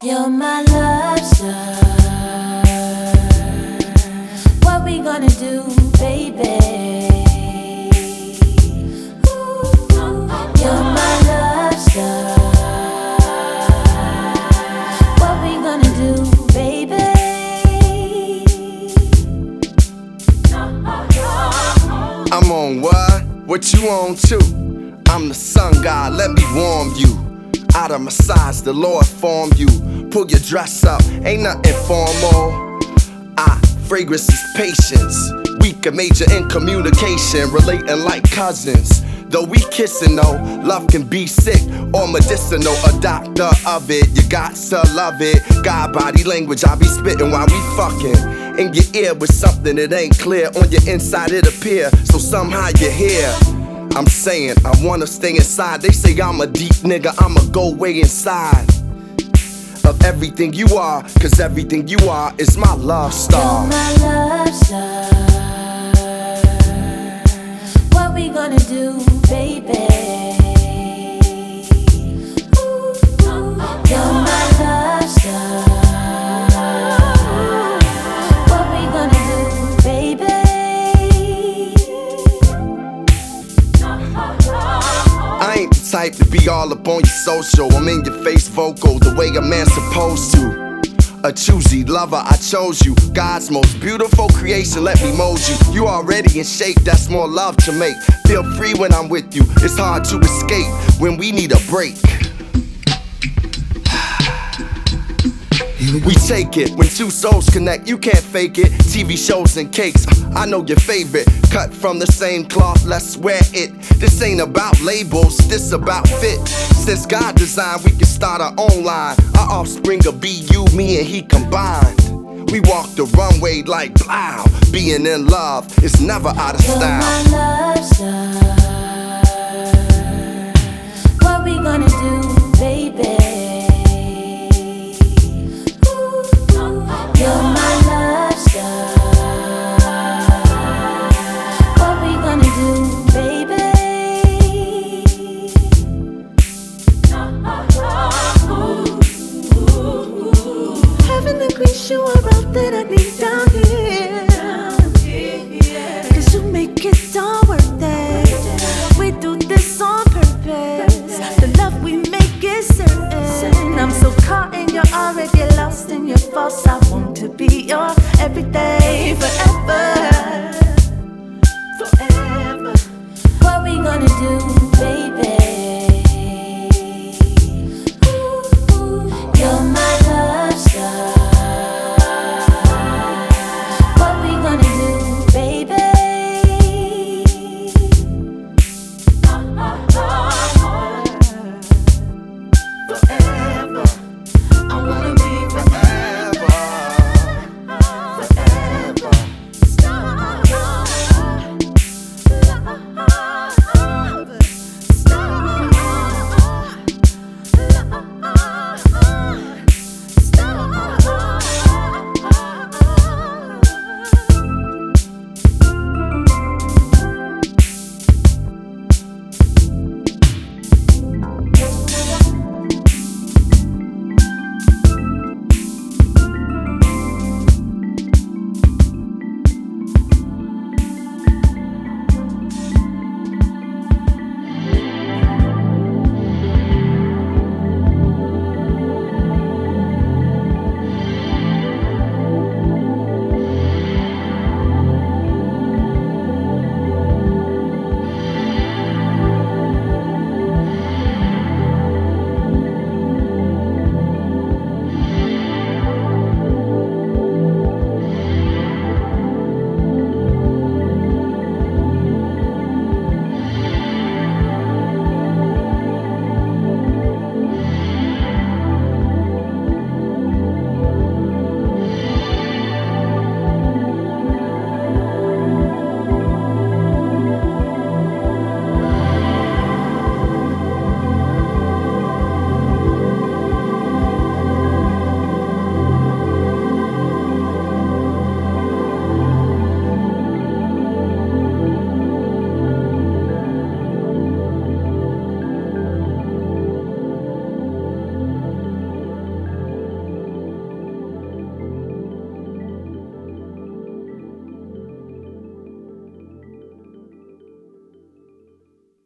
You're my love star. What we gonna do, baby? You're my love star. What we gonna do, baby? I'm on what? What you on too? I'm the sun god, let me warm you. Out of my size, the Lord formed you. Pull your dress up, ain't nothing formal. Fragrance is patience. Weak and major in communication, relating like cousins. Though we kissin' though, love can be sick or medicinal. A doctor of it, you got to love it. God body language, I be spittin' while we fucking. In your ear with something that ain't clear. On your inside it appear, so somehow you're here. I'm saying, I wanna stay inside. They say I'm a deep nigga, I'ma go way inside of everything you are, cause everything you are is my love star. You're my love star. What we gonna do, baby? You're my love star. What we gonna do, baby? I ain't the type to be all up on your social. I'm in your face vocal, the way a man's supposed to. A choosy lover, I chose you. God's most beautiful creation, let me mold you. You already in shape, that's more love to make. Feel free when I'm with you, it's hard to escape when we need a break. We take it when two souls connect, you can't fake it. TV shows and cakes, I know your favorite. Cut from the same cloth, let's wear it. This ain't about labels, this about fit. Since God designed, we can start our own line. Our offspring will be you, me, and he combined. We walk the runway like plow. Being in love is never out of style. You're my love star. What we gonna do, baby? You're my love star. What we gonna do, baby? Having the grace you are out that I need down here. Cause you make it all worth it. We do this on purpose. The love we make is certain. I'm so caught and you're already lost in your false. I want to be your everything.